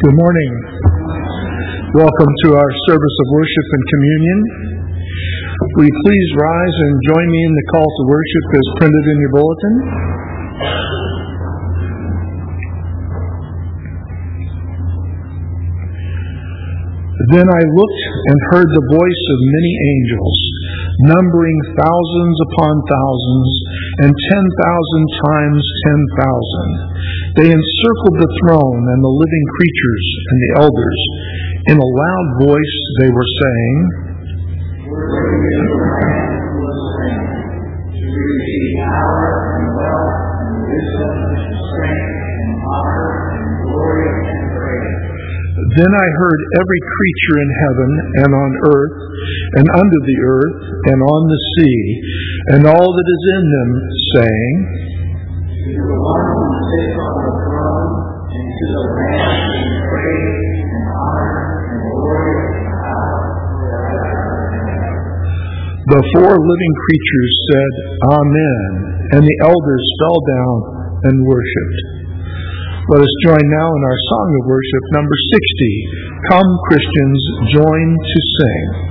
Good morning. Welcome to our service of worship and communion. Will you please rise and join me in the call to worship as printed in your bulletin? Then I looked and heard the voice of many angels, numbering thousands upon thousands, and 10,000 times 10,000. They encircled the throne and the living creatures and the elders. In a loud voice they were saying, "Worthy is the Lamb who was slain, to receive power and wealth and wisdom and strength and honor and glory and praise." Then I heard every creature in heaven and on earth and under the earth and on the sea and all that is in them saying, "To the one who sits on the throne and to the Lamb be praise and honor and glory and power forever." The four living creatures said, "Amen," and the elders fell down and worshipped. Let us join now in our song of worship, number 60. Come, Christians, join to sing.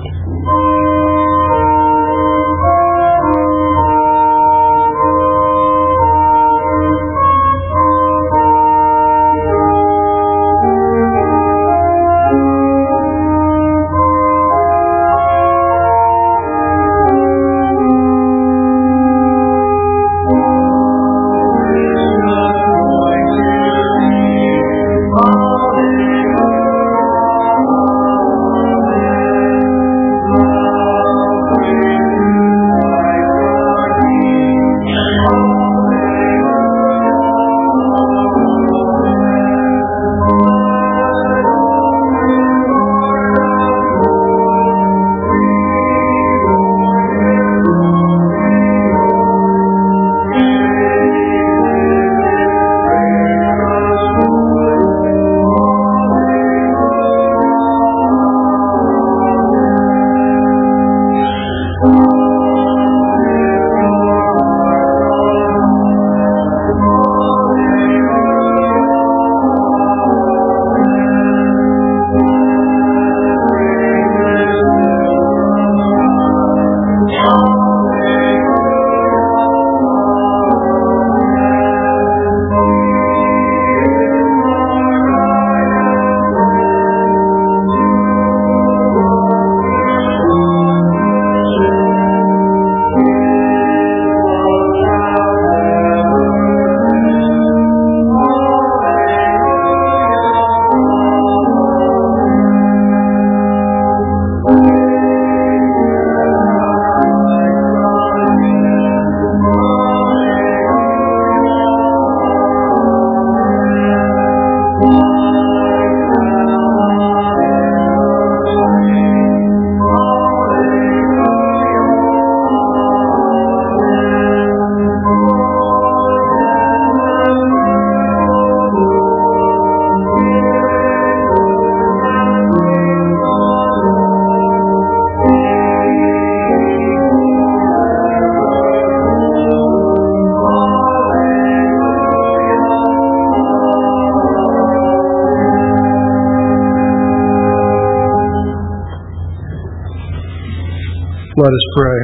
Let us pray.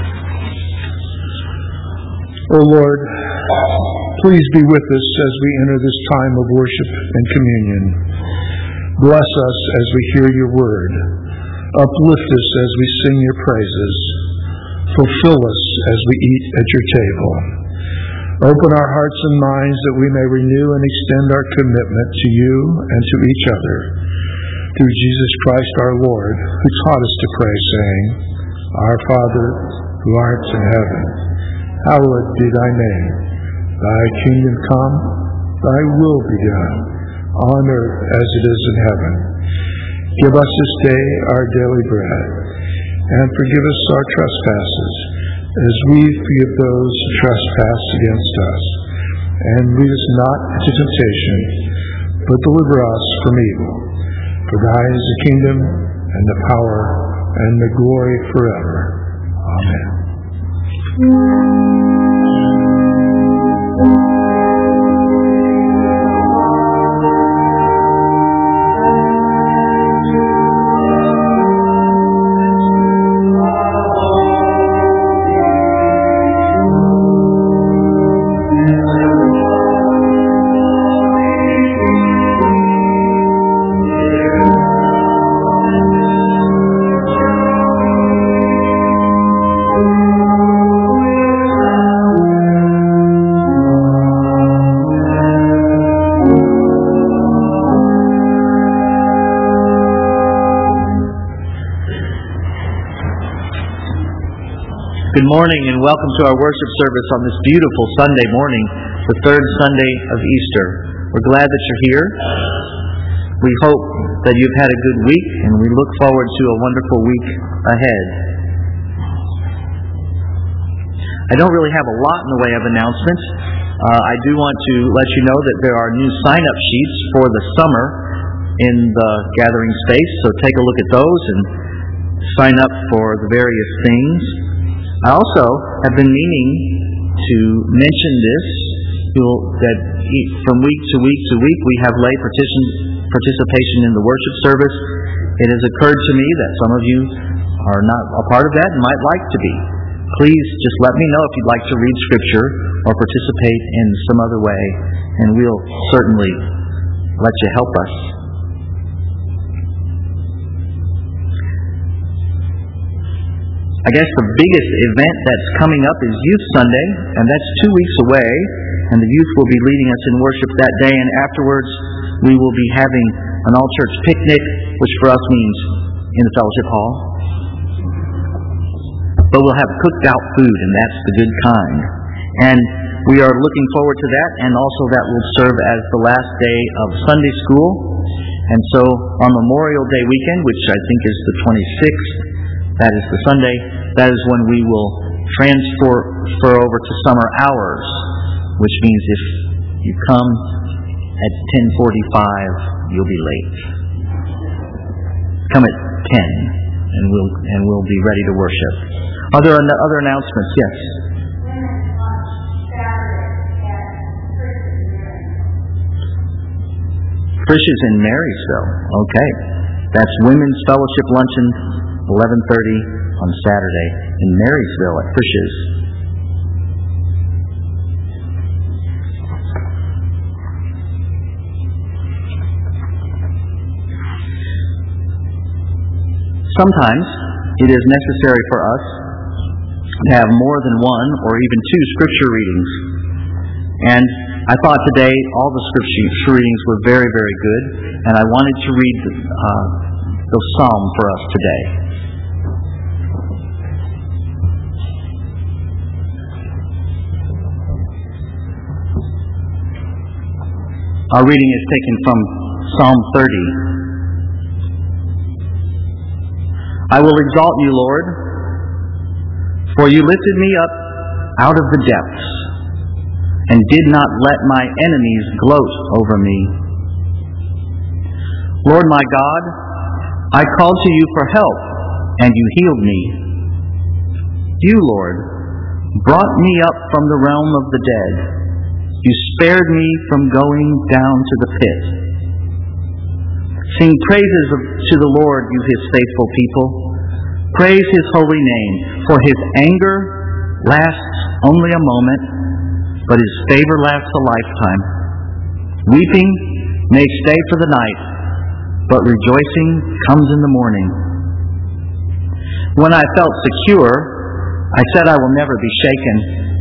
O Lord, please be with us as we enter this time of worship and communion. Bless us as we hear your word. Uplift us as we sing your praises. Fulfill us as we eat at your table. Open our hearts and minds that we may renew and extend our commitment to you and to each other. Through Jesus Christ our Lord, who taught us to pray, saying, "Our Father, who art in heaven, hallowed be thy name. Thy kingdom come, thy will be done, on earth as it is in heaven. Give us this day our daily bread, and forgive us our trespasses, as we forgive those who trespass against us. And lead us not into temptation, but deliver us from evil. For thine is the kingdom, and the power, and the glory forever. Amen." Good morning and welcome to our worship service on this beautiful Sunday morning, the third Sunday of Easter. We're glad that you're here. We hope that you've had a good week and we look forward to a wonderful week ahead. I don't really have a lot in the way of announcements. I do want to let you know that there are new sign-up sheets for the summer in the gathering space, so take a look at those and sign up for the various things. I also have been meaning to mention this, that from week to week to week we have lay participation in the worship service. It has occurred to me that some of you are not a part of that and might like to be. Please just let me know if you'd like to read Scripture or participate in some other way, and we'll certainly let you help us. I guess the biggest event that's coming up is Youth Sunday, and that's 2 weeks away, and the youth will be leading us in worship that day, and afterwards we will be having an all-church picnic, which for us means in the fellowship hall. But we'll have cooked out food, and that's the good kind. And we are looking forward to that, and also that will serve as the last day of Sunday school. And so on Memorial Day weekend, which I think is the 26th, that is the Sunday, that is when we will transfer over to summer hours, which means if you come at 10:45, you'll be late. Come at 10, and we'll be ready to worship. Are there other announcements? Yes. Frisch's in Marysville. Okay. That's Women's Fellowship Luncheon, 11:30 on Saturday in Marysville at Frisch's. Sometimes it is necessary for us to have more than one or even two scripture readings. And I thought today all the scripture readings were very, very good, and I wanted to read the psalm for us today. Our reading is taken from Psalm 30. I will exalt you, Lord, for you lifted me up out of the depths and did not let my enemies gloat over me. Lord my God, I called to you for help, and you healed me. You, Lord, brought me up from the realm of the dead. You spared me from going down to the pit. Sing praises to the Lord, you his faithful people. Praise his holy name, for his anger lasts only a moment, but his favor lasts a lifetime. Weeping may stay for the night, but rejoicing comes in the morning. When I felt secure, I said I will never be shaken.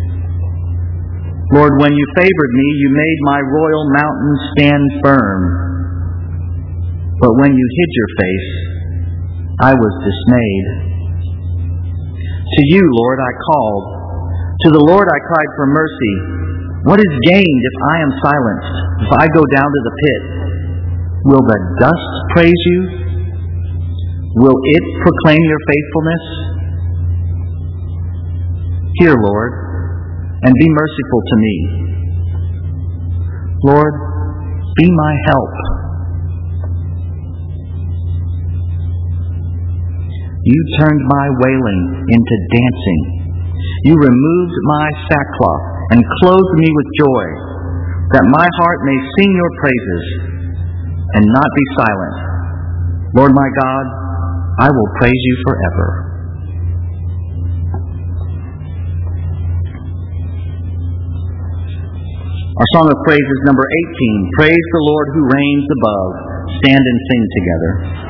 Lord, when you favored me, you made my royal mountain stand firm. But when you hid your face, I was dismayed. To you, Lord, I called. To the Lord I cried for mercy. What is gained if I am silenced, if I go down to the pit? Will the dust praise you? Will it proclaim your faithfulness? Hear, Lord, and be merciful to me. Lord, be my help. You turned my wailing into dancing. You removed my sackcloth and clothed me with joy, that my heart may sing your praises and not be silent. Lord my God, I will praise you forever. Our song of praise is number 18. Praise the Lord who reigns above. Stand and sing together.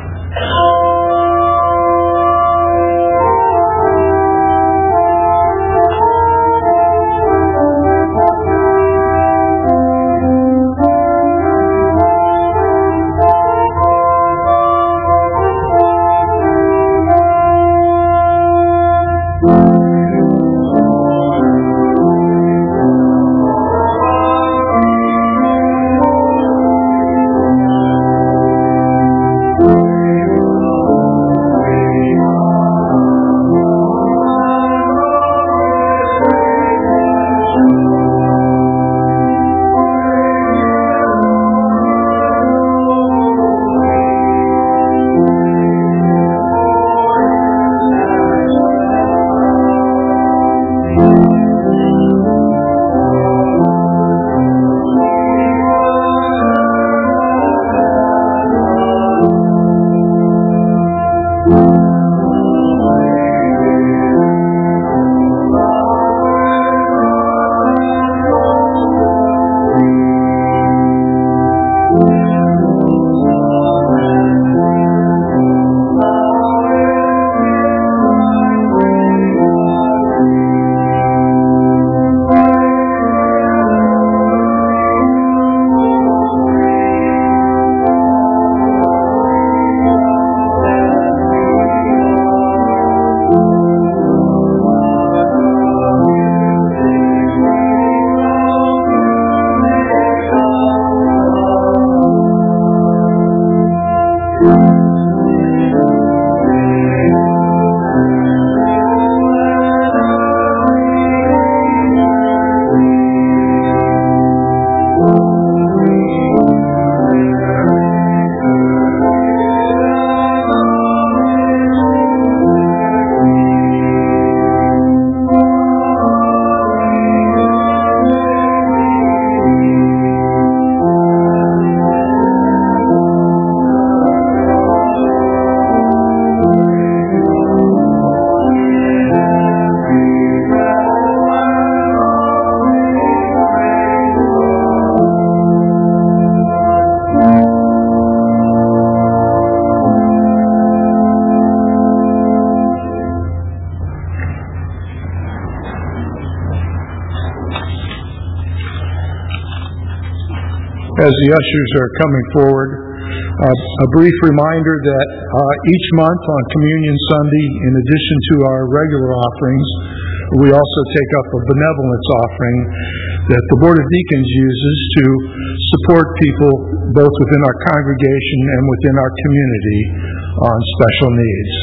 As the ushers are coming forward, a brief reminder that each month on Communion Sunday, in addition to our regular offerings, we also take up a benevolence offering that the Board of Deacons uses to support people both within our congregation and within our community on special needs.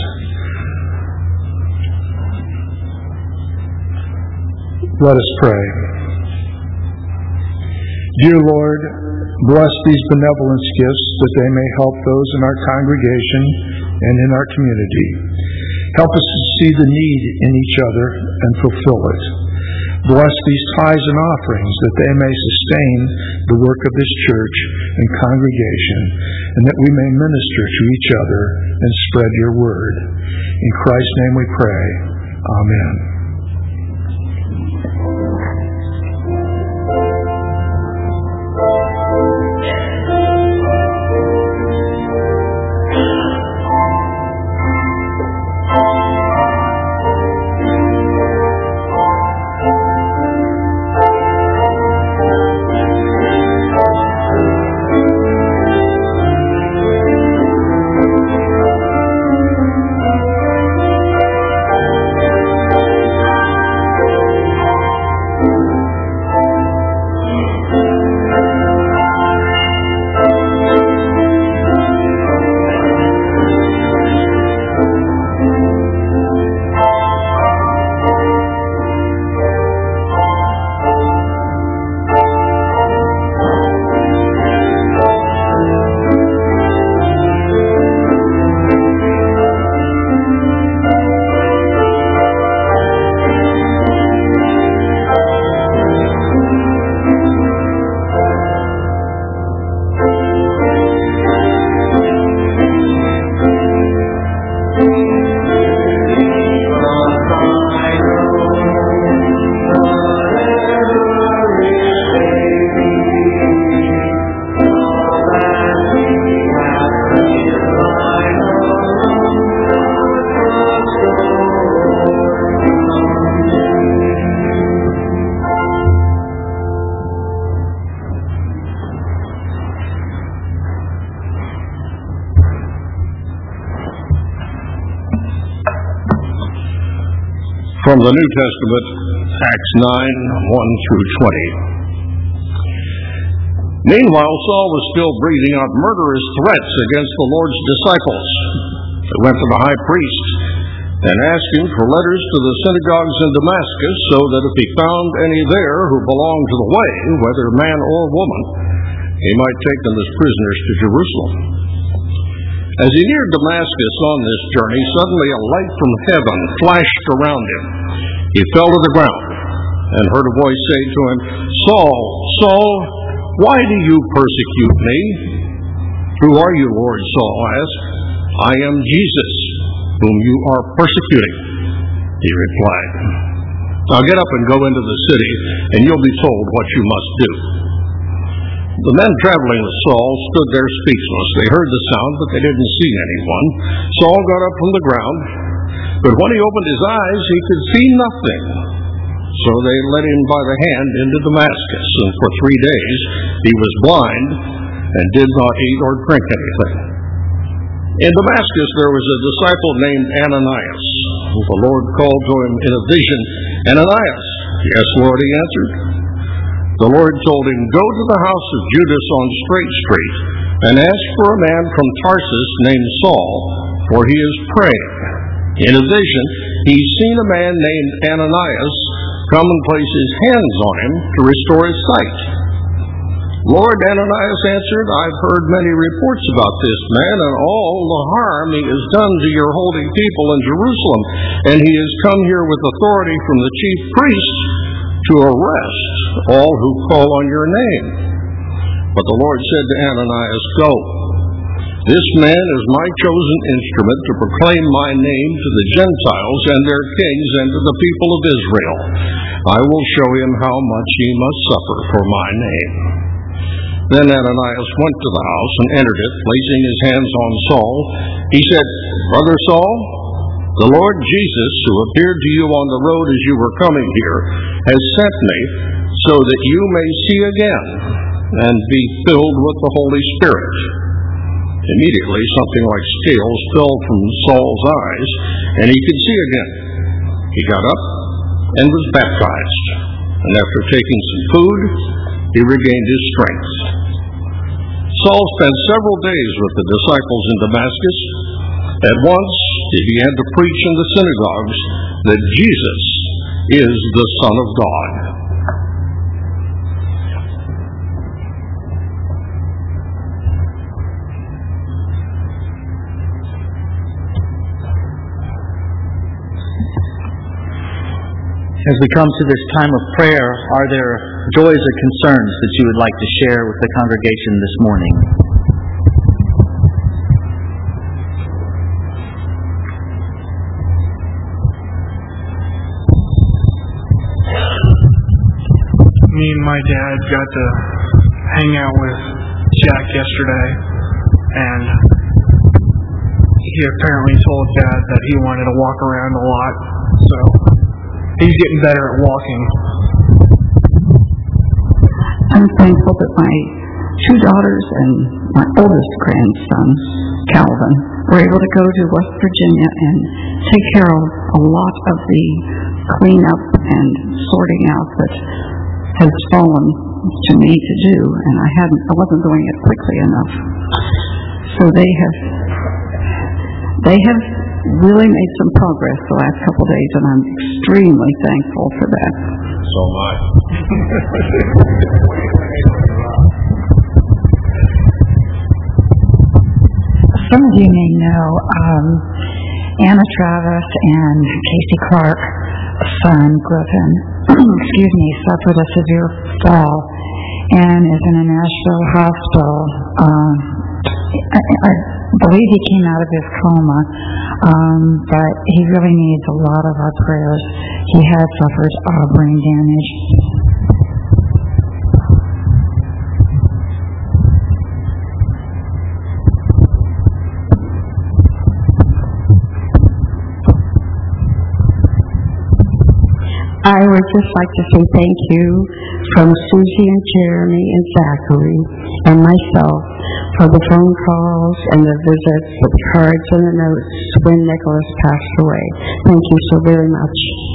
Let us pray. Dear Lord, bless these benevolence gifts that they may help those in our congregation and in our community. Help us to see the need in each other and fulfill it. Bless these tithes and offerings that they may sustain the work of this church and congregation, and that we may minister to each other and spread your word. In Christ's name we pray. Amen. From the New Testament, Acts 9:1-20. Meanwhile, Saul was still breathing out murderous threats against the Lord's disciples. They went to the high priest and asked him for letters to the synagogues in Damascus, so that if he found any there who belonged to the way, whether man or woman, he might take them as prisoners to Jerusalem. As he neared Damascus on this journey, suddenly a light from heaven flashed around him. He fell to the ground and heard a voice say to him, "Saul, Saul, why do you persecute me?" "Who are you, Lord?" Saul asked. "I am Jesus, whom you are persecuting," he replied. "Now get up and go into the city, and you'll be told what you must do." The men traveling with Saul stood there speechless. They heard the sound, but they didn't see anyone. Saul got up from the ground, but when he opened his eyes, he could see nothing. So they led him by the hand into Damascus, and for 3 days he was blind and did not eat or drink anything. In Damascus there was a disciple named Ananias. The Lord called to him in a vision, "Ananias." "Yes, Lord," he answered. The Lord told him, "Go to the house of Judas on Straight Street and ask for a man from Tarsus named Saul, for he is praying." In a vision, he's seen a man named Ananias come and place his hands on him to restore his sight. "Lord," Ananias answered, "I've heard many reports about this man and all the harm he has done to your holy people in Jerusalem, and he has come here with authority from the chief priests to arrest all who call on your name." But the Lord said to Ananias, "Go. This man is my chosen instrument to proclaim my name to the Gentiles and their kings and to the people of Israel. I will show him how much he must suffer for my name." Then Ananias went to the house and entered it, placing his hands on Saul. He said, "Brother Saul, the Lord Jesus, who appeared to you on the road as you were coming here, has sent me so that you may see again and be filled with the Holy Spirit. Immediately, something like scales fell from Saul's eyes, and he could see again. He got up and was baptized, and after taking some food, he regained his strength. Saul spent several days with the disciples in Damascus. At once, he began to preach in the synagogues that Jesus is the Son of God. As we come to this time of prayer, are there joys or concerns that you would like to share with the congregation this morning? Me and my dad got to hang out with Jack yesterday, and he apparently told Dad that he wanted to walk around a lot, so he's getting better at walking. I'm thankful that my two daughters and my oldest grandson, Calvin, were able to go to West Virginia and take care of a lot of the cleanup and sorting out that has fallen to me to do, and I wasn't doing it quickly enough. So they have really made some progress the last couple of days, and I'm extremely thankful for that. So am I. Some of you may know Anna Travis and Casey Clark's son, Griffin, suffered a severe fall and is in a Nashville hospital. I believe he came out of his coma, but he really needs a lot of our prayers. He has suffered brain damage. I would just like to say thank you from Susie and Jeremy and Zachary and myself for the phone calls and the visits, the cards and the notes when Nicholas passed away. Thank you so very much.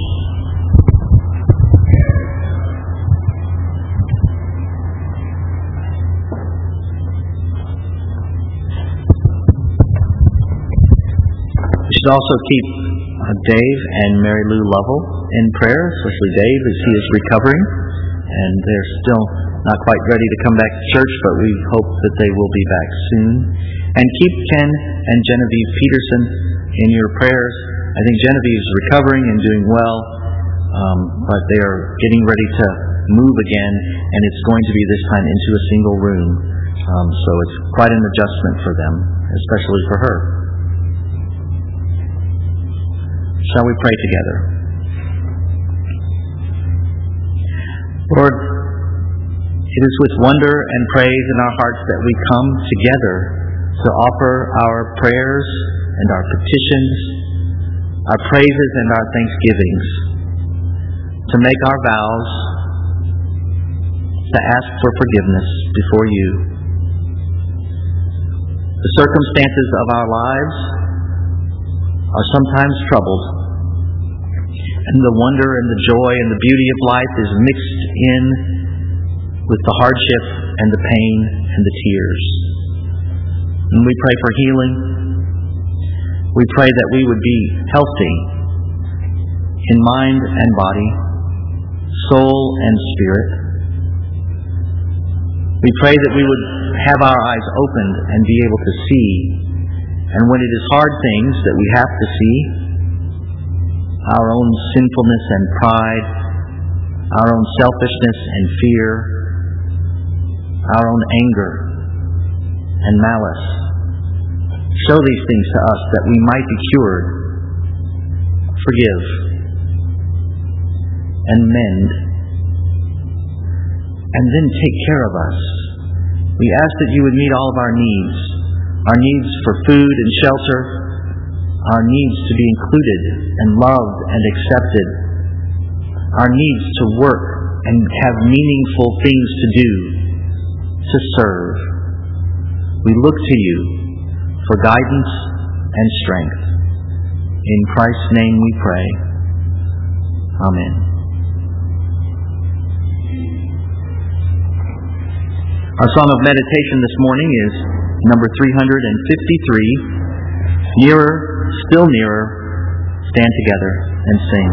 We should also keep Dave and Mary Lou Lovell in prayer, especially Dave as he is recovering, and they're still not quite ready to come back to church, but we hope that they will be back soon. And keep Ken and Genevieve Peterson in your prayers. I think Genevieve is recovering and doing well, but they are getting ready to move again, and it's going to be this time into a single room. So it's quite an adjustment for them, especially for her. Shall we pray together? Lord, it is with wonder and praise in our hearts that we come together to offer our prayers and our petitions, our praises and our thanksgivings, to make our vows, to ask for forgiveness before you. The circumstances of our lives are sometimes troubled, and the wonder and the joy and the beauty of life is mixed in with the hardship and the pain and the tears. And we pray for healing. We pray that we would be healthy in mind and body, soul and spirit. We pray that we would have our eyes opened and be able to see. And when it is hard things that we have to see, our own sinfulness and pride, our own selfishness and fear, our own anger and malice, show these things to us that we might be cured, forgive, and mend, and then take care of us. We ask that you would meet all of our needs for food and shelter, our needs to be included and loved and accepted, our needs to work and have meaningful things to do, to serve. We look to you for guidance and strength. In Christ's name we pray. Amen. Our song of meditation this morning is number 353, Nearer, Still Nearer. Stand together and sing.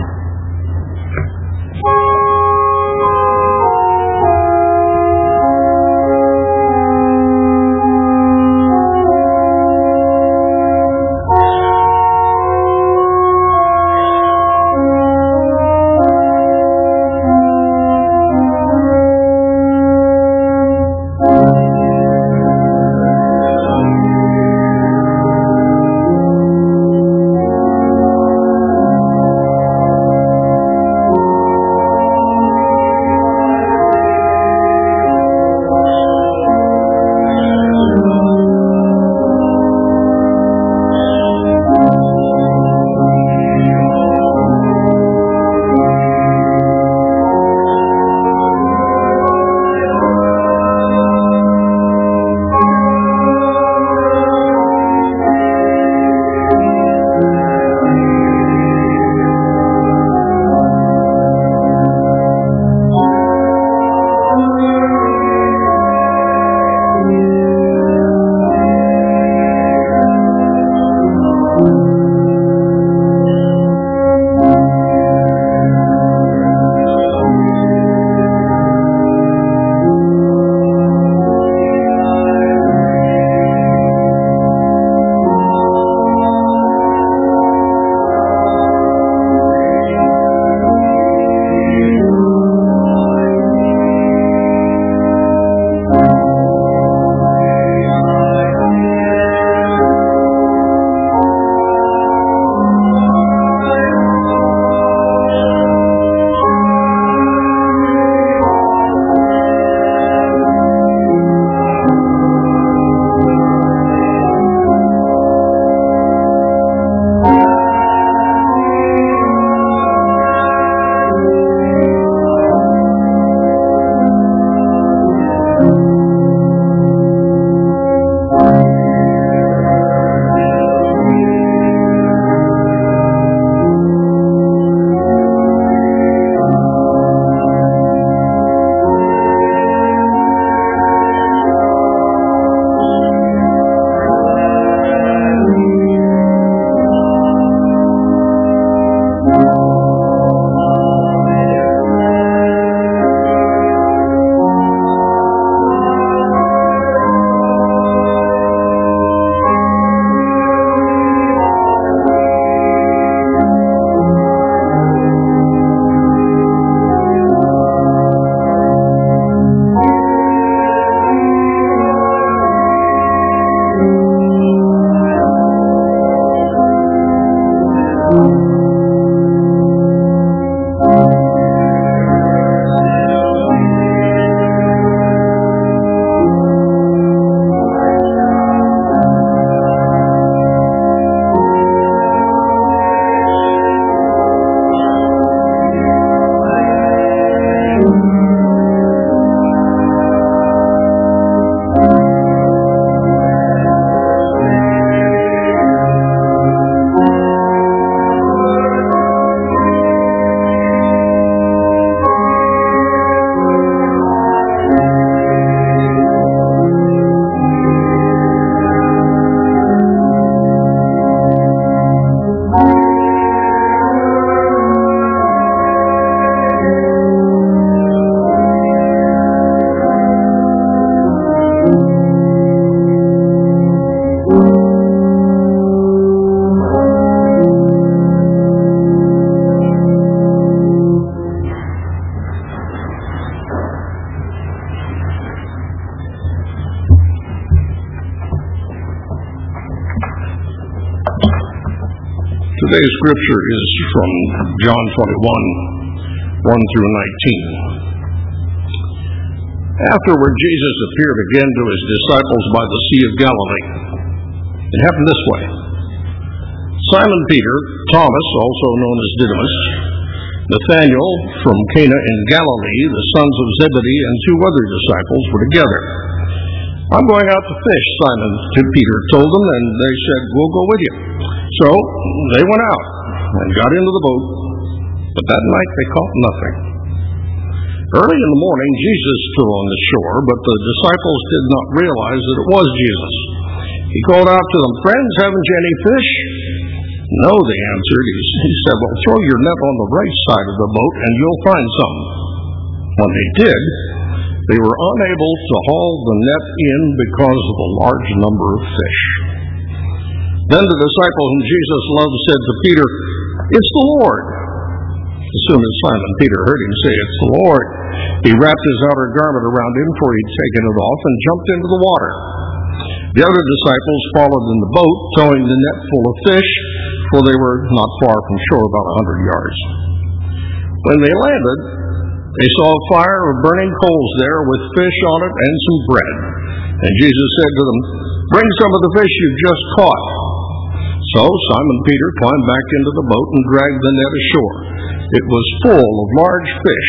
Today's scripture is from John 21, 1 through 19. Afterward, Jesus appeared again to his disciples by the Sea of Galilee. It happened this way. Simon Peter, Thomas, also known as Didymus, Nathanael from Cana in Galilee, the sons of Zebedee, and two other disciples were together. I'm going out to fish, Simon Peter told them, and they said, we'll go with you. So they went out and got into the boat, but that night they caught nothing. Early in the morning, Jesus stood on the shore, but the disciples did not realize that it was Jesus. He called out to them, friends, haven't you any fish? No, they answered. He said, well, throw your net on the right side of the boat and you'll find some. When they did, they were unable to haul the net in because of a large number of fish. Then the disciple whom Jesus loved said to Peter, it's the Lord. As soon as Simon Peter heard him say, it's the Lord, he wrapped his outer garment around him, for he'd taken it off, and jumped into the water. The other disciples followed in the boat, towing the net full of fish, for they were not far from shore, about 100 yards. When they landed, they saw a fire of burning coals there with fish on it and some bread. And Jesus said to them, bring some of the fish you've just caught. So Simon Peter climbed back into the boat and dragged the net ashore. It was full of large fish,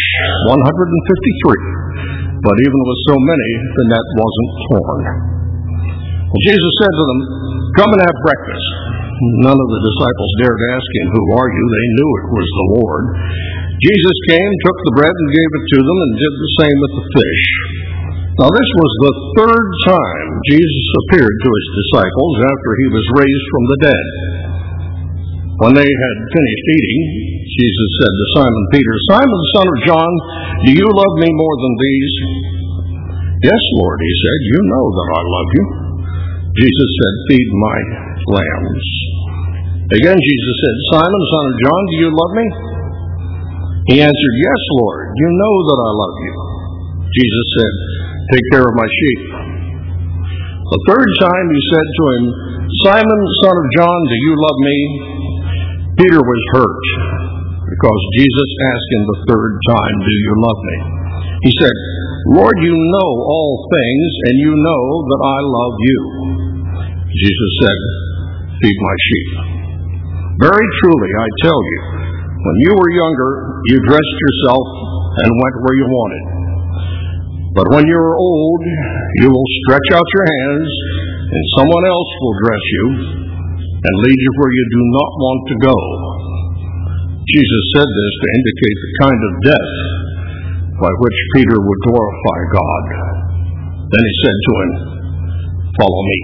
153. But even with so many, the net wasn't torn. Well, Jesus said to them, come and have breakfast. None of the disciples dared ask him, who are you? They knew it was the Lord. Jesus came, took the bread and gave it to them, and did the same with the fish. Now this was the third time Jesus appeared to his disciples after he was raised from the dead. When they had finished eating, Jesus said to Simon Peter, Simon, son of John, do you love me more than these? Yes, Lord, he said, you know that I love you. Jesus said, feed my lambs. Again Jesus said, Simon, son of John, do you love me? He answered, yes, Lord, you know that I love you. Jesus said, take care of my sheep. The third time he said to him, Simon, son of John, do you love me? Peter was hurt because Jesus asked him the third time, do you love me? He said, Lord, you know all things, and you know that I love you. Jesus said, feed my sheep. Very truly, I tell you, when you were younger, you dressed yourself and went where you wanted. But when you are old, you will stretch out your hands, and someone else will dress you and lead you where you do not want to go. Jesus said this to indicate the kind of death by which Peter would glorify God. Then he said to him, follow me.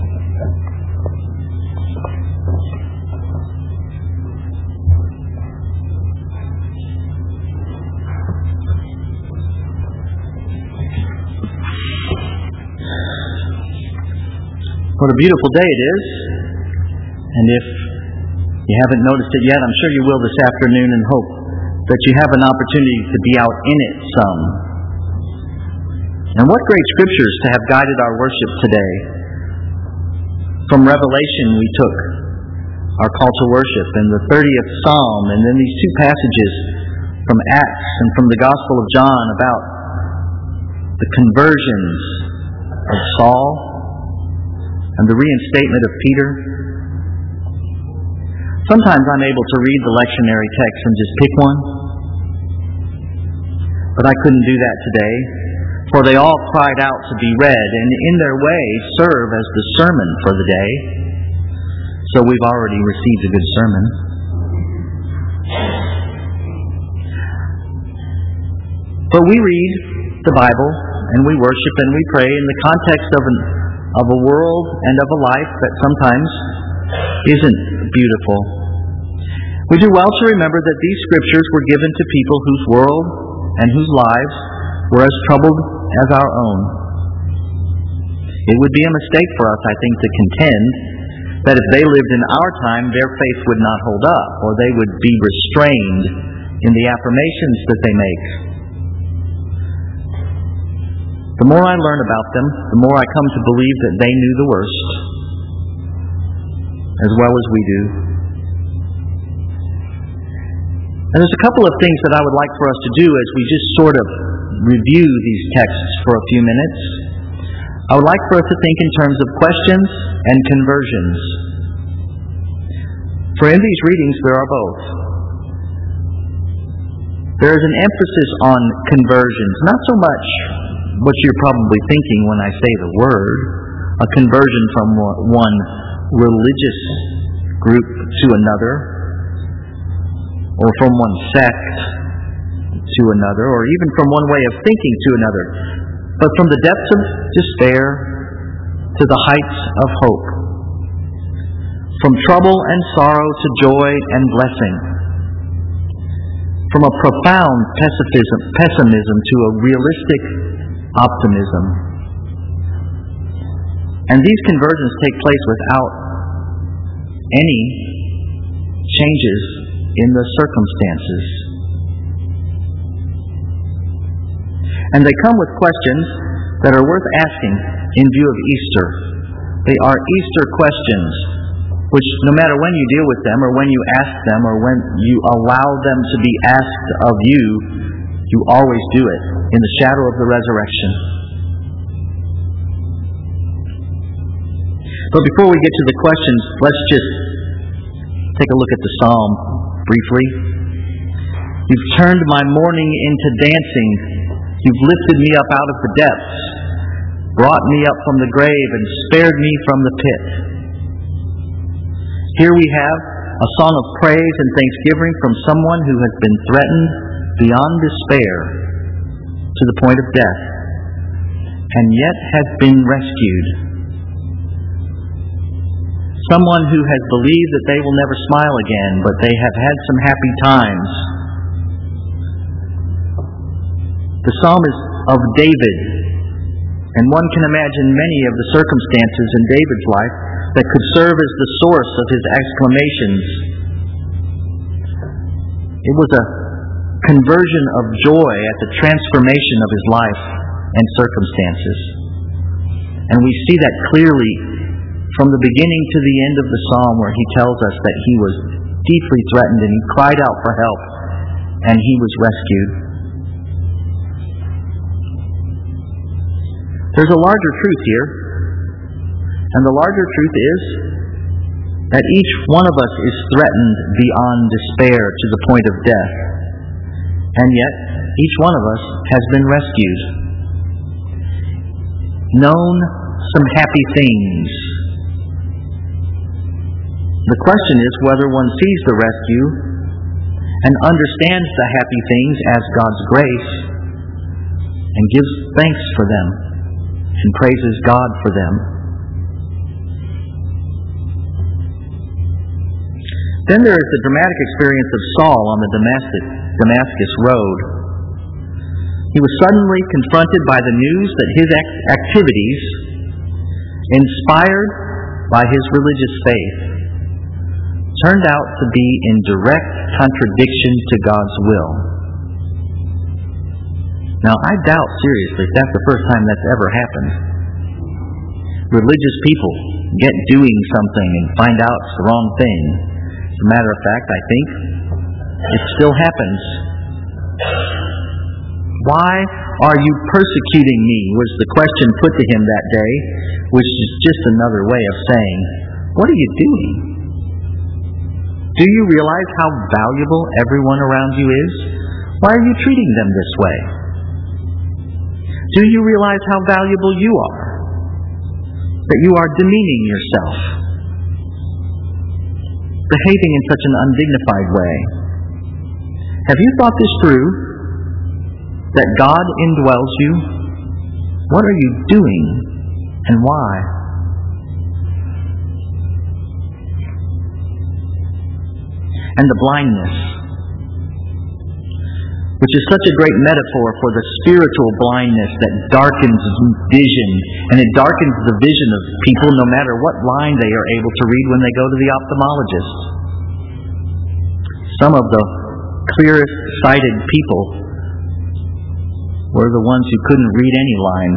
What a beautiful day it is. And if you haven't noticed it yet, I'm sure you will this afternoon, and hope that you have an opportunity to be out in it some. And what great scriptures to have guided our worship today. From Revelation we took our call to worship, and the 30th Psalm, and then these two passages from Acts and from the Gospel of John about the conversions of Saul and the reinstatement of Peter. Sometimes I'm able to read the lectionary text and just pick one. But I couldn't do that today, for they all cried out to be read, and in their way serve as the sermon for the day. So we've already received a good sermon. But we read the Bible, and we worship and we pray in the context of a world and of a life that sometimes isn't beautiful. We do well to remember that these scriptures were given to people whose world and whose lives were as troubled as our own. It would be a mistake for us, I think, to contend that if they lived in our time, their faith would not hold up, or they would be restrained in the affirmations that they make. The more I learn about them, the more I come to believe that they knew the worst, as well as we do. And there's a couple of things that I would like for us to do as we just sort of review these texts for a few minutes. I would like for us to think in terms of questions and conversions. For in these readings there are both. There is an emphasis on conversions, not so much what you're probably thinking when I say the word, a conversion from one religious group to another, or from one sect to another, or even from one way of thinking to another, but from the depths of despair to the heights of hope, from trouble and sorrow to joy and blessing, from a profound pessimism to a realistic optimism. And these conversions take place without any changes in the circumstances. And they come with questions that are worth asking in view of Easter. They are Easter questions, which no matter when you deal with them, or when you ask them, or when you allow them to be asked of you, you always do it in the shadow of the resurrection. But before we get to the questions, let's just take a look at the psalm briefly. You've turned my mourning into dancing. You've lifted me up out of the depths, brought me up from the grave, and spared me from the pit. Here we have a song of praise and thanksgiving from someone who has been threatened beyond despair to the point of death, and yet has been rescued. Someone who has believed that they will never smile again, but they have had some happy times. The psalm is of David, and one can imagine many of the circumstances in David's life that could serve as the source of his exclamations. It was a conversion of joy at the transformation of his life and circumstances. And we see that clearly from the beginning to the end of the psalm, where he tells us that he was deeply threatened and he cried out for help and he was rescued. There's a larger truth here, and the larger truth is that each one of us is threatened beyond despair to the point of death, and yet each one of us has been rescued, known some happy things. The question is whether one sees the rescue and understands the happy things as God's grace and gives thanks for them and praises God for them. Then there is the dramatic experience of Saul on the Damascus road. He was suddenly confronted by the news that his activities, inspired by his religious faith, turned out to be in direct contradiction to God's will. Now, I doubt seriously if that's the first time that's ever happened. Religious people get doing something and find out it's the wrong thing. As a matter of fact, I think it still happens. Why are you persecuting me? Was the question put to him that day, which is just another way of saying, what are you doing? Do you realize how valuable everyone around you is? Why are you treating them this way? Do you realize how valuable you are? That you are demeaning yourself, behaving in such an undignified way. Have you thought this through? That God indwells you? What are you doing and why? And the blindness, which is such a great metaphor for the spiritual blindness that darkens vision, and it darkens the vision of people no matter what line they are able to read when they go to the ophthalmologist. Some of the clearest sighted people were the ones who couldn't read any lines,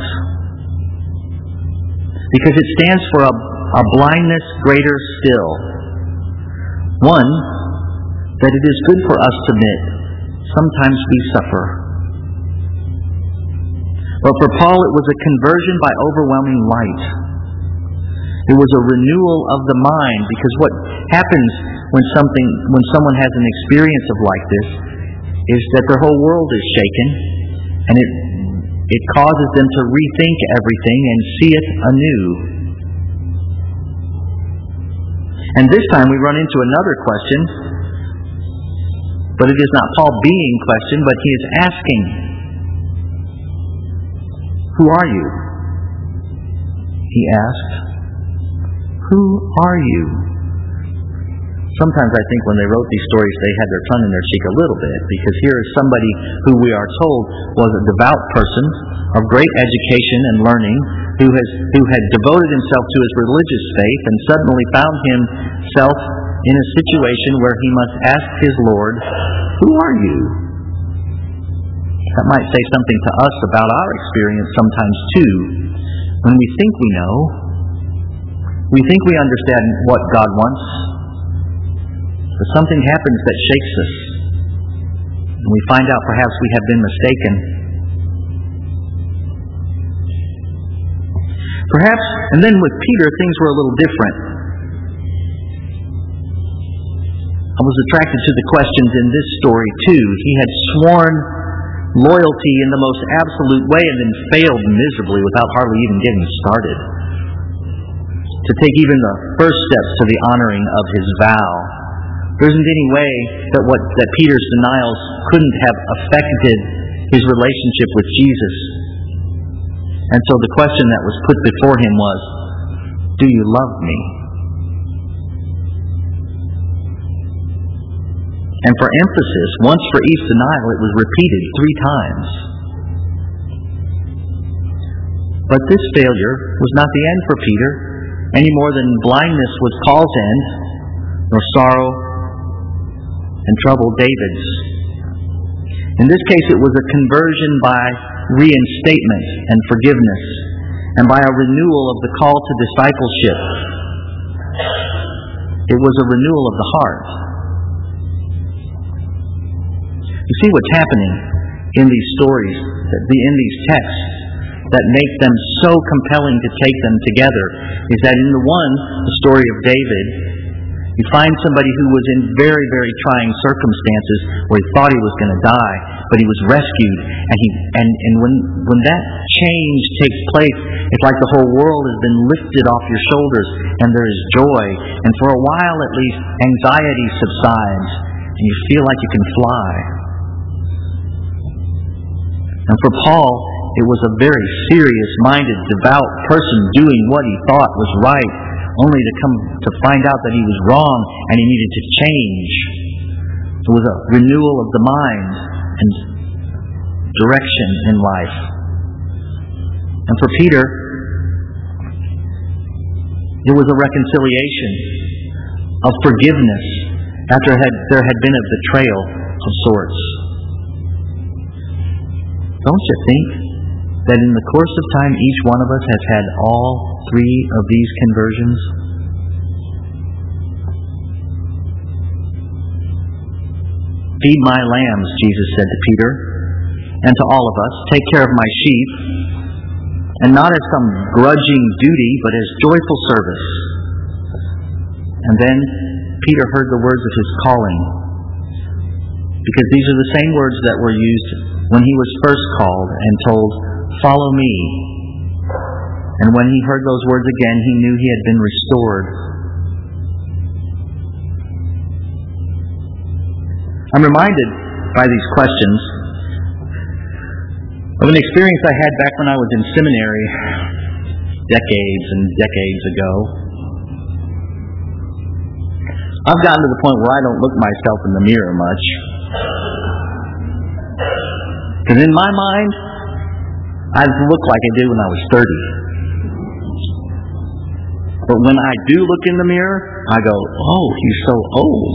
because it stands for a blindness greater still, one that it is good for us to admit sometimes we suffer. But for Paul it was a conversion by overwhelming light. It was a renewal of the mind, because what happens when someone has an experience of like this is that their whole world is shaken, and it It causes them to rethink everything and see it anew. And this time we run into another question, but it is not Paul being questioned, but he is asking, "Who are you?" He asks, "Who are you?" Sometimes I think when they wrote these stories, they had their tongue in their cheek a little bit, because here is somebody who we are told was a devout person of great education and learning, who had devoted himself to his religious faith, and suddenly found himself in a situation where he must ask his Lord, "Who are you?" That might say something to us about our experience sometimes too. When we think we know, we think we understand what God wants, but something happens that shakes us, and we find out perhaps we have been mistaken. Perhaps, and then with Peter, things were a little different. I was attracted to the questions in this story too. He had sworn loyalty in the most absolute way and then failed miserably without hardly even getting started to take even the first steps to the honoring of his vow. There isn't any way that Peter's denials couldn't have affected his relationship with Jesus. And so the question that was put before him was, "Do you love me?" And for emphasis, once for each denial, it was repeated 3 times. But this failure was not the end for Peter, any more than blindness was Paul's end, nor sorrow and trouble David's. In this case, it was a conversion by reinstatement and forgiveness, and by a renewal of the call to discipleship. It was a renewal of the heart. You see what's happening in these stories, in these texts, that make them so compelling to take them together, is that in the story of David, you find somebody who was in very, very trying circumstances where he thought he was going to die, but he was rescued. And when that change takes place, it's like the whole world has been lifted off your shoulders, and there is joy. And for a while at least, anxiety subsides, and you feel like you can fly. And for Paul, it was a very serious-minded, devout person doing what he thought was right, only to come to find out that he was wrong and he needed to change. It was a renewal of the mind and direction in life. And for Peter, it was a reconciliation of forgiveness after there had been a betrayal of sorts. Don't you think that in the course of time each one of us has had all 3 of these conversions? "Feed my lambs," Jesus said to Peter, and to all of us. "Take care of my sheep," and not as some grudging duty, but as joyful service. And then Peter heard the words of his calling, because these are the same words that were used when he was first called and told, "Follow me." And when he heard those words again, he knew he had been restored. I'm reminded by these questions of an experience I had back when I was in seminary decades and decades ago. I've gotten to the point where I don't look myself in the mirror much. Because in my mind, I look like I did when I was 30. But when I do look in the mirror, I go, "Oh, he's so old."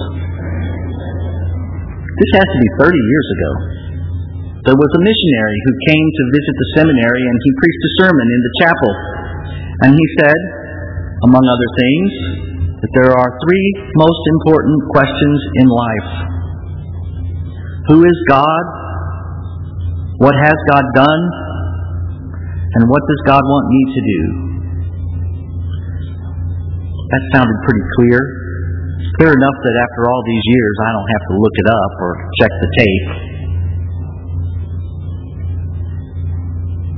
This has to be 30 years ago. There was a missionary who came to visit the seminary, and he preached a sermon in the chapel. And he said, among other things, that there are 3 most important questions in life. Who is God? What has God done? And what does God want me to do? That sounded pretty clear. Clear enough that after all these years, I don't have to look it up or check the tape.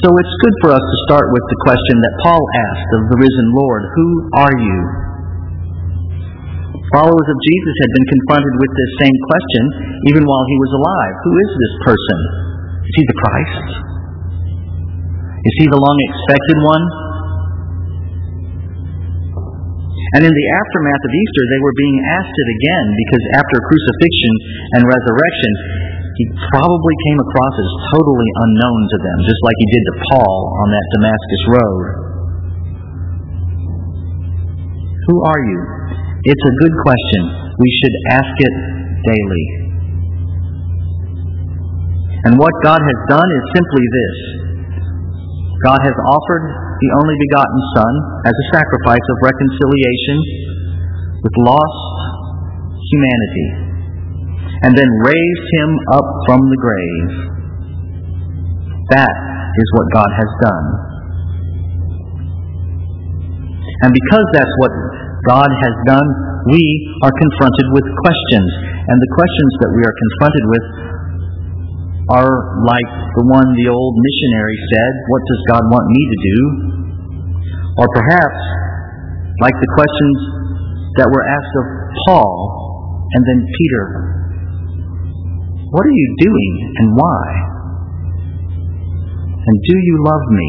So it's good for us to start with the question that Paul asked of the risen Lord, who are you? Followers of Jesus had been confronted with this same question even while he was alive. Who is this person? Is he the Christ? Is he the long-expected one? And in the aftermath of Easter, they were being asked it again because after crucifixion and resurrection, he probably came across as totally unknown to them, just like he did to Paul on that Damascus road. Who are you? It's a good question. We should ask it daily. And what God has done is simply this. God has offered the only begotten Son as a sacrifice of reconciliation with lost humanity, and then raised him up from the grave. That is what God has done. And because that's what God has done, we are confronted with questions. And the questions that we are confronted with are like the one the old missionary said, what does God want me to do? Or perhaps like the questions that were asked of Paul and then Peter. What are you doing and why? And do you love me?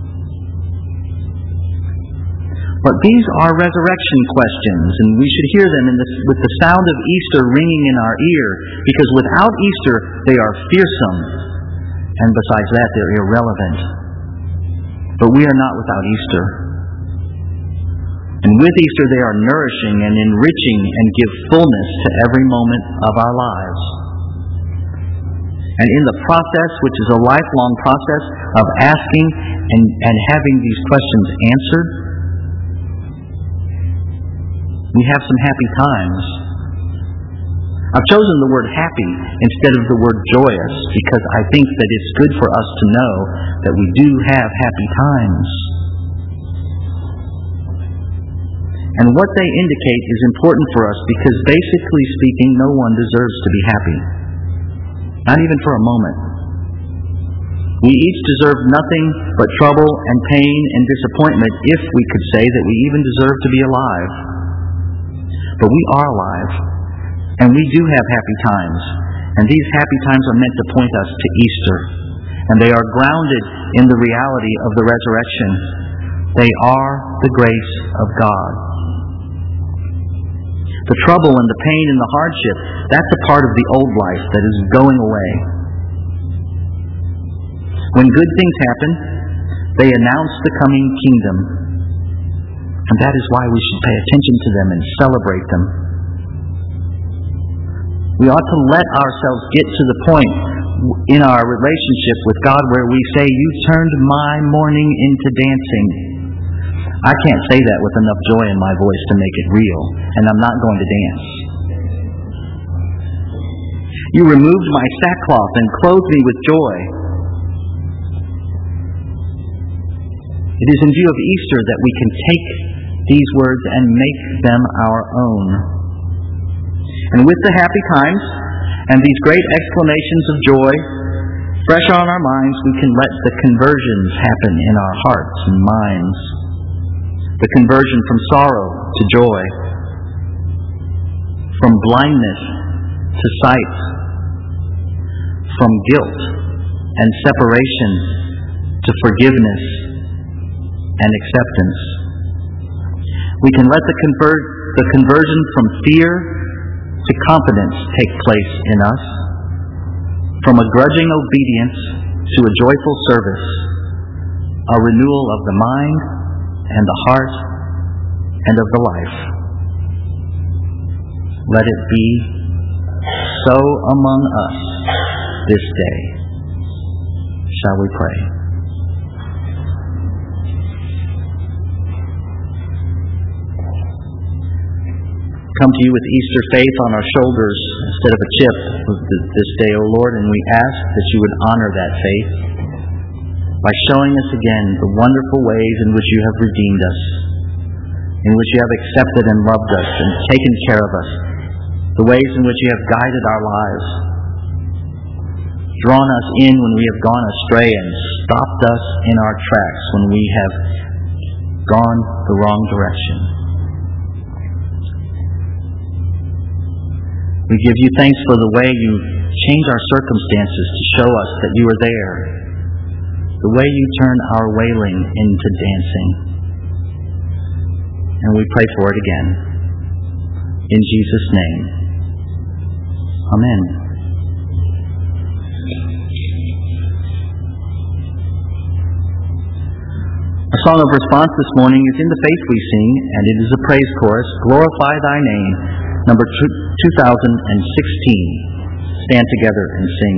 But these are resurrection questions, and we should hear them with the sound of Easter ringing in our ear, because without Easter they are fearsome, and besides that they're irrelevant. But we are not without Easter. And with Easter they are nourishing and enriching and give fullness to every moment of our lives. And in the process, which is a lifelong process of asking and having these questions answered, we have some happy times. I've chosen the word happy instead of the word joyous because I think that it's good for us to know that we do have happy times. And what they indicate is important for us because basically speaking, no one deserves to be happy. Not even for a moment. We each deserve nothing but trouble and pain and disappointment if we could say that we even deserve to be alive. But we are alive, and we do have happy times. And these happy times are meant to point us to Easter. And they are grounded in the reality of the resurrection. They are the grace of God. The trouble and the pain and the hardship, that's a part of the old life that is going away. When good things happen, they announce the coming kingdom. And that is why we should pay attention to them and celebrate them. We ought to let ourselves get to the point in our relationship with God where we say, "You turned my mourning into dancing." I can't say that with enough joy in my voice to make it real, and I'm not going to dance. "You removed my sackcloth and clothed me with joy." It is in view of Easter that we can take these words and make them our own. And with the happy times and these great exclamations of joy fresh on our minds, we can let the conversions happen in our hearts and minds. The conversion from sorrow to joy, from blindness to sight, from guilt and separation to forgiveness and acceptance. We can let the conversion from fear to confidence take place in us, from a grudging obedience to a joyful service, a renewal of the mind and the heart and of the life. Let it be so among us this day. Shall we pray? Come to you with Easter faith on our shoulders instead of a chip this day, O Lord, and we ask that you would honor that faith by showing us again the wonderful ways in which you have redeemed us, in which you have accepted and loved us and taken care of us, the ways in which you have guided our lives. drawn us in when we have gone astray, and stopped us in our tracks when we have gone the wrong direction. We give you thanks for the way you change our circumstances to show us that you are there, the way you turn our wailing into dancing. And we pray for it again. In Jesus' name. Amen. Our song of response this morning is In the Faith We Sing, and it is a praise chorus, Glorify Thy Name, number 2016. Stand together and sing.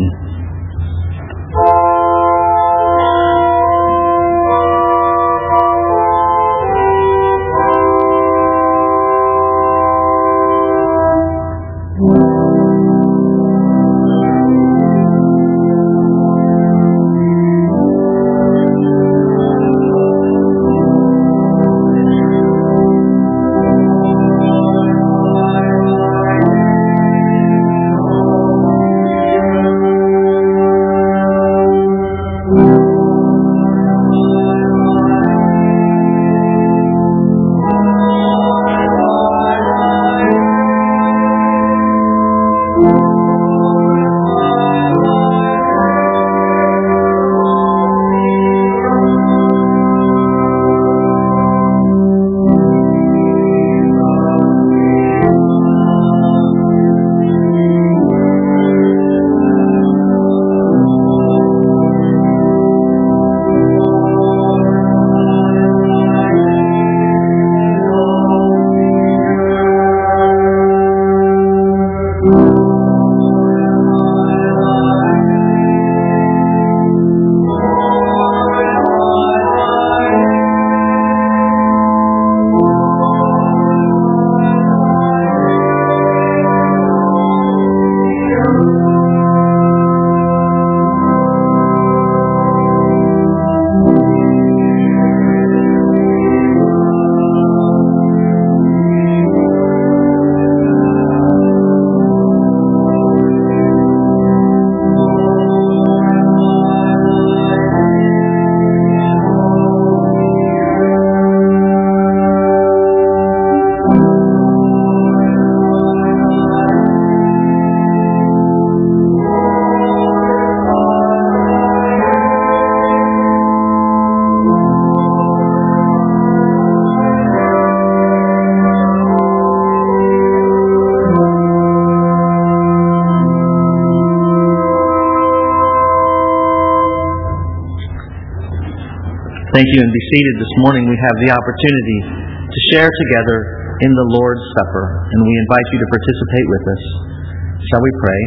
Thank you, and be seated. This morning we have the opportunity to share together in the Lord's Supper, and we invite you to participate with us. Shall we pray?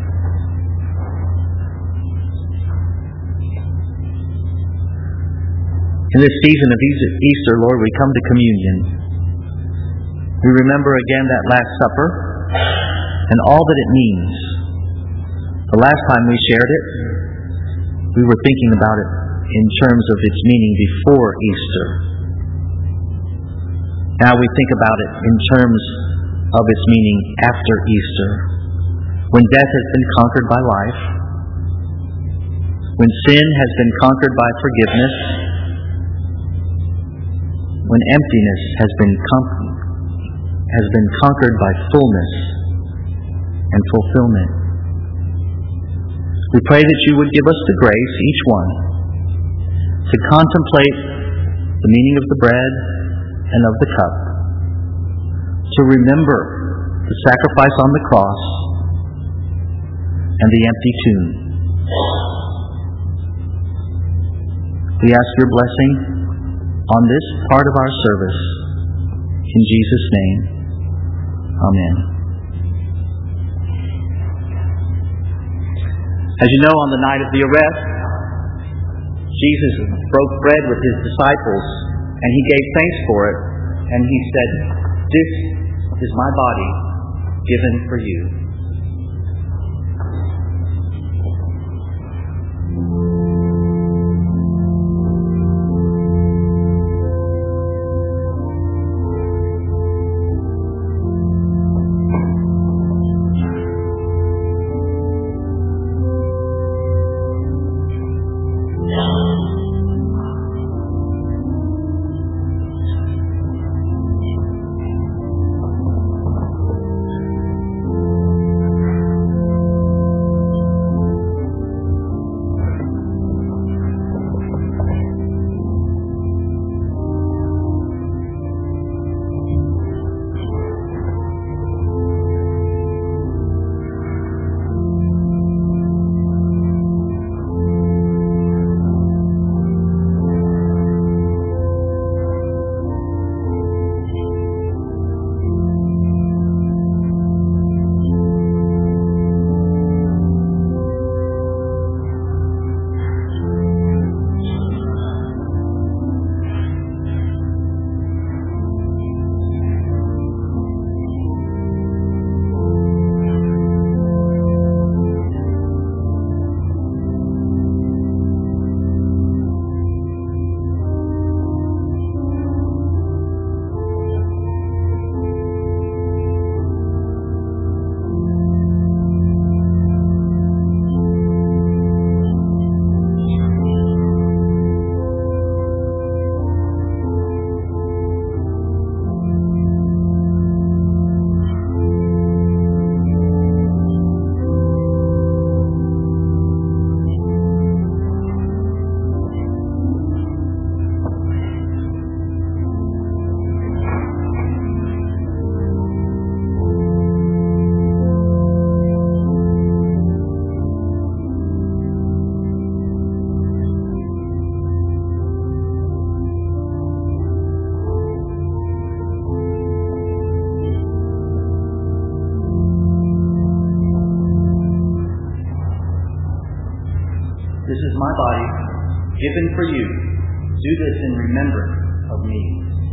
In this season of Easter, Lord, we come to communion. We remember again that Last Supper and all that it means. The last time we shared it, we were thinking about it in terms of its meaning before Easter. Now we think about it in terms of its meaning after Easter, when death has been conquered by life, when sin has been conquered by forgiveness, when emptiness has been conquered by fullness and fulfillment. We pray that you would give us the grace, each one, to contemplate the meaning of the bread and of the cup, to remember the sacrifice on the cross and the empty tomb. We ask your blessing on this part of our service. In Jesus' name, amen. As you know, on the night of the arrest, Jesus broke bread with his disciples, and he gave thanks for it, and he said, "This is my body given for you." This is my body, given for you. Do this in remembrance of me.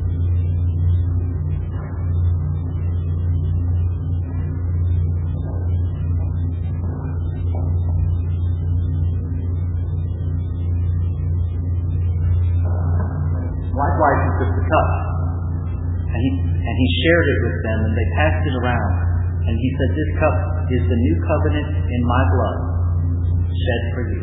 Likewise, he took the cup, and he shared it with them, and they passed it around. And he said, "This cup is the new covenant in my blood, shed for you."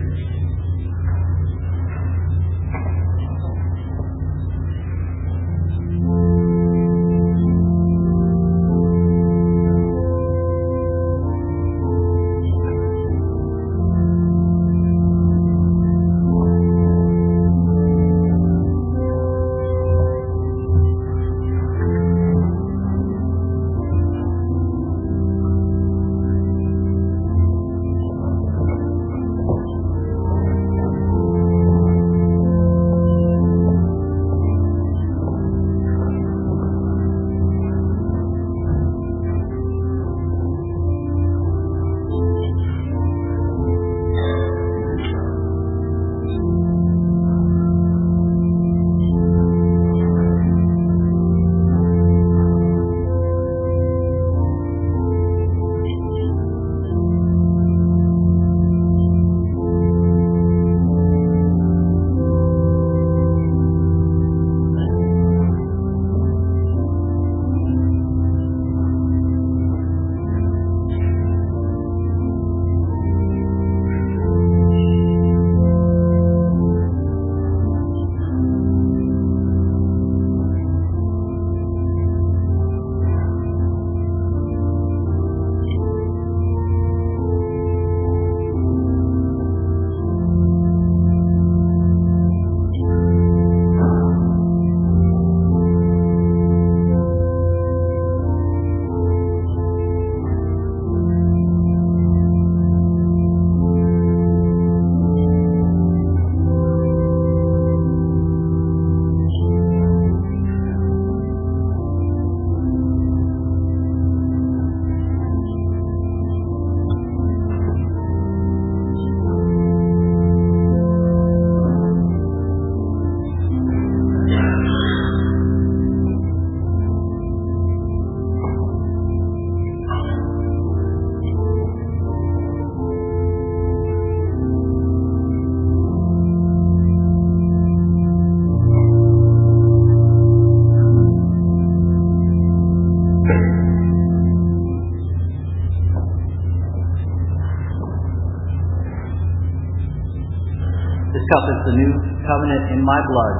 This cup is the new covenant in my blood,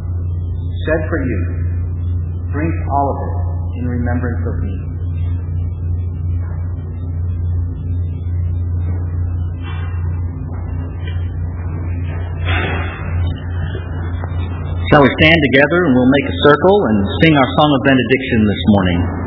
shed for you. Drink all of it in remembrance of me. Shall we stand together and we'll make a circle and sing our song of benediction this morning?